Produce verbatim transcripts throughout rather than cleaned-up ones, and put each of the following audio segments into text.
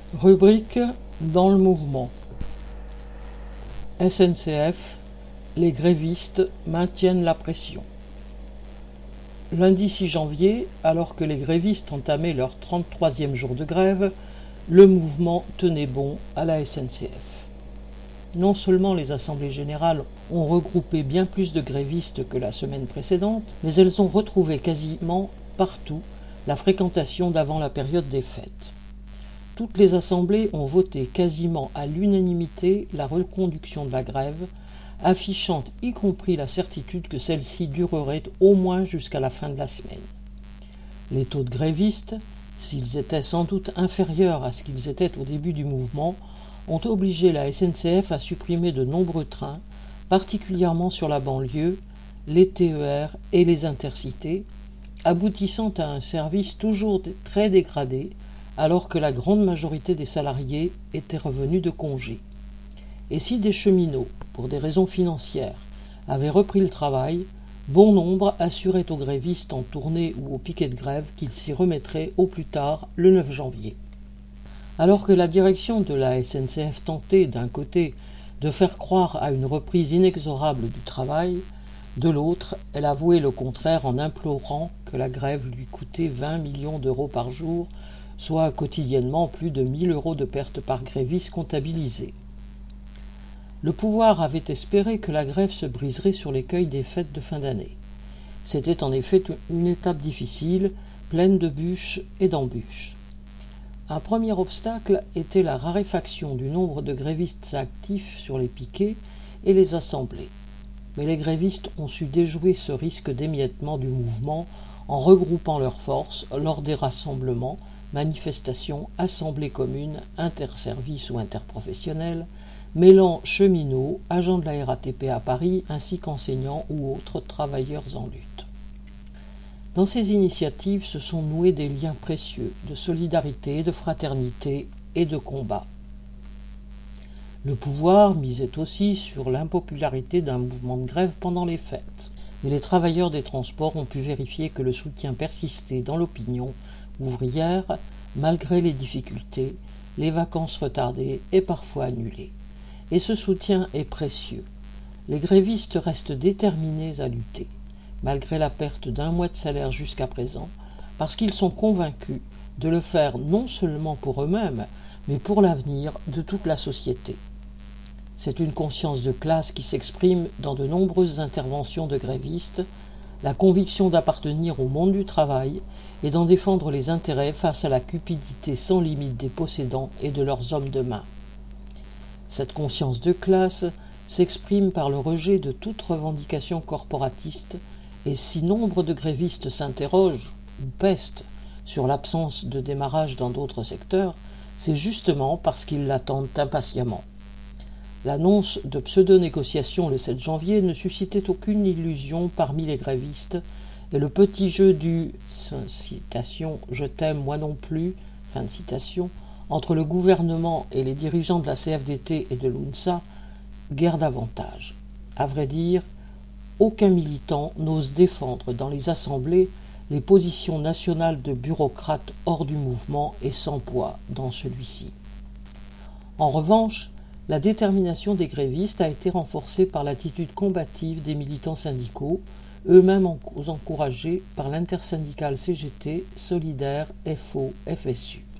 Rubrique dans le mouvement. S N C F, les grévistes maintiennent la pression. Lundi six janvier, alors que les grévistes entamaient leur trente-troisième jour de grève, le mouvement tenait bon à la S N C F. Non seulement les assemblées générales ont regroupé bien plus de grévistes que la semaine précédente, mais elles ont retrouvé quasiment partout la fréquentation d'avant la période des fêtes. Toutes les assemblées ont voté quasiment à l'unanimité la reconduction de la grève, affichant y compris la certitude que celle-ci durerait au moins jusqu'à la fin de la semaine. Les taux de grévistes, s'ils étaient sans doute inférieurs à ce qu'ils étaient au début du mouvement, ont obligé la S N C F à supprimer de nombreux trains, particulièrement sur la banlieue, les T E R et les intercités, aboutissant à un service toujours très dégradé, alors que la grande majorité des salariés étaient revenus de congé. Et si des cheminots, pour des raisons financières, avaient repris le travail, bon nombre assuraient aux grévistes en tournée ou au piquet de grève qu'ils s'y remettraient au plus tard le neuf janvier. Alors que la direction de la S N C F tentait, d'un côté, de faire croire à une reprise inexorable du travail, de l'autre, elle avouait le contraire en implorant que la grève lui coûtait vingt millions d'euros par jour, soit quotidiennement plus de mille euros de pertes par gréviste comptabilisées. Le pouvoir avait espéré que la grève se briserait sur l'écueil des fêtes de fin d'année. C'était en effet une étape difficile, pleine de bûches et d'embûches. Un premier obstacle était la raréfaction du nombre de grévistes actifs sur les piquets et les assemblées. Mais les grévistes ont su déjouer ce risque d'émiettement du mouvement en regroupant leurs forces lors des rassemblements, manifestations, assemblées communes, interservices ou interprofessionnelles, mêlant cheminots, agents de la R A T P à Paris, ainsi qu'enseignants ou autres travailleurs en lutte. Dans ces initiatives se sont noués des liens précieux de solidarité, de fraternité et de combat. Le pouvoir misait aussi sur l'impopularité d'un mouvement de grève pendant les fêtes, et les travailleurs des transports ont pu vérifier que le soutien persistait dans l'opinion ouvrière, malgré les difficultés, les vacances retardées et parfois annulées. Et ce soutien est précieux. Les grévistes restent déterminés à lutter, malgré la perte d'un mois de salaire jusqu'à présent, parce qu'ils sont convaincus de le faire non seulement pour eux-mêmes, mais pour l'avenir de toute la société. C'est une conscience de classe qui s'exprime dans de nombreuses interventions de grévistes, la conviction d'appartenir au monde du travail et d'en défendre les intérêts face à la cupidité sans limite des possédants et de leurs hommes de main. Cette conscience de classe s'exprime par le rejet de toute revendication corporatiste, et si nombre de grévistes s'interrogent ou pestent sur l'absence de démarrage dans d'autres secteurs, c'est justement parce qu'ils l'attendent impatiemment. L'annonce de pseudo-négociations le sept janvier ne suscitait aucune illusion parmi les grévistes, et le petit jeu du citation, « je t'aime, moi non plus » fin de citation, entre le gouvernement et les dirigeants de la C F D T et de l'U N S A guère davantage. À vrai dire, aucun militant n'ose défendre dans les assemblées les positions nationales de bureaucrates hors du mouvement et sans poids dans celui-ci. En revanche, la détermination des grévistes a été renforcée par l'attitude combative des militants syndicaux, eux-mêmes encouragés par l'intersyndicale C G T, Solidaire, F O, F S U.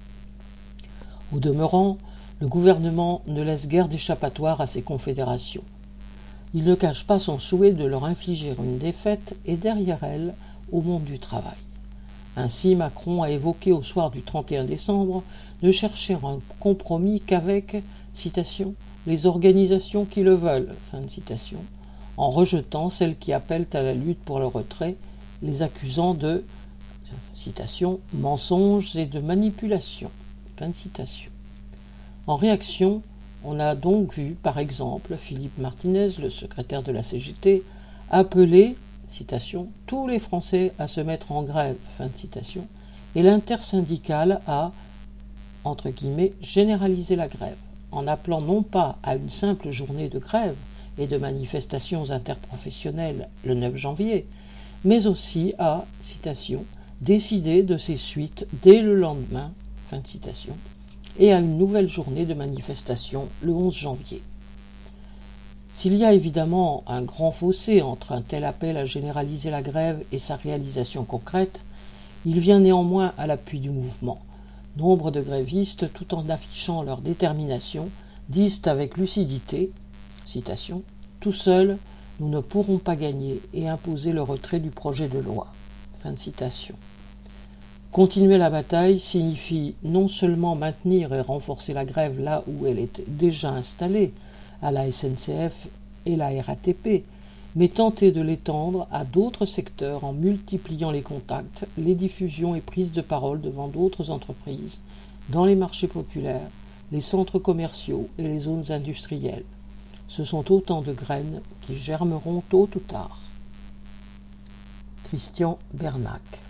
Au demeurant, le gouvernement ne laisse guère d'échappatoire à ces confédérations. Il ne cache pas son souhait de leur infliger une défaite et derrière elle, au monde du travail. Ainsi, Macron a évoqué au soir du trente et un décembre de chercher un compromis qu'avec, citation, les organisations qui le veulent, fin de citation, en rejetant celles qui appellent à la lutte pour le retrait, les accusant de, citation, mensonges et de manipulation, fin de citation. En réaction, on a donc vu, par exemple, Philippe Martinez, le secrétaire de la C G T, appeler, citation, tous les Français à se mettre en grève, fin de citation, et l'intersyndicale a, entre guillemets, généralisé la grève, en appelant non pas à une simple journée de grève et de manifestations interprofessionnelles le neuf janvier, mais aussi à, citation, décider de ces suites dès le lendemain, fin de citation, et à une nouvelle journée de manifestation le onze janvier. S'il y a évidemment un grand fossé entre un tel appel à généraliser la grève et sa réalisation concrète, il vient néanmoins à l'appui du mouvement. Nombre de grévistes, tout en affichant leur détermination, disent avec lucidité, citation, « Tout seul, nous ne pourrons pas gagner et imposer le retrait du projet de loi. » Fin de citation. Continuer la bataille signifie non seulement maintenir et renforcer la grève là où elle est déjà installée, à la S N C F et la R A T P, mais tenter de l'étendre à d'autres secteurs en multipliant les contacts, les diffusions et prises de parole devant d'autres entreprises, dans les marchés populaires, les centres commerciaux et les zones industrielles. Ce sont autant de graines qui germeront tôt ou tard. Christian Bernac.